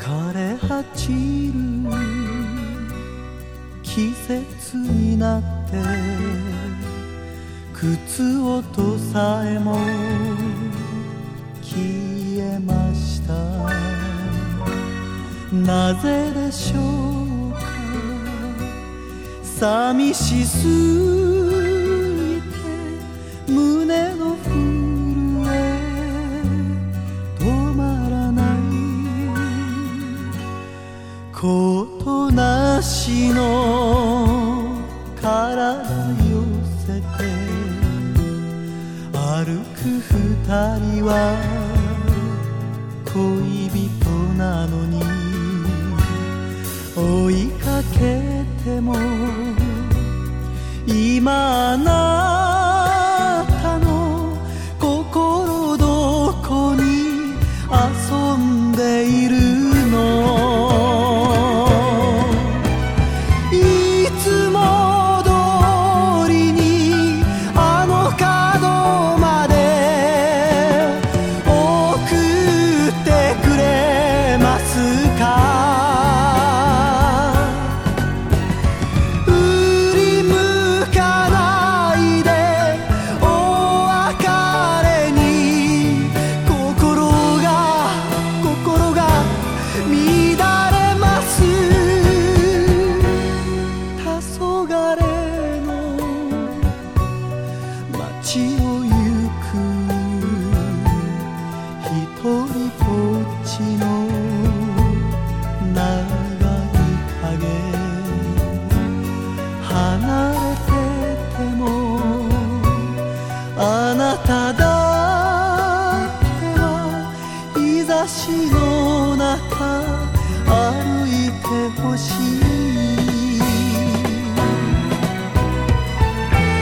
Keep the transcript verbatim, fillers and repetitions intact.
枯れ果ちる季節になって靴音さえも消えました。なぜでしょうか、寂しすぎて胸の震え止まらない。ことなしの体寄せて歩く二人は恋人なのに、追いかけても今あなたの心どこに遊んでいるの。いつも通りにあの角まで送ってくれますか。街を行く一人ぼっちの長い影、離れててもあなただけは日差しの中歩いてほしい。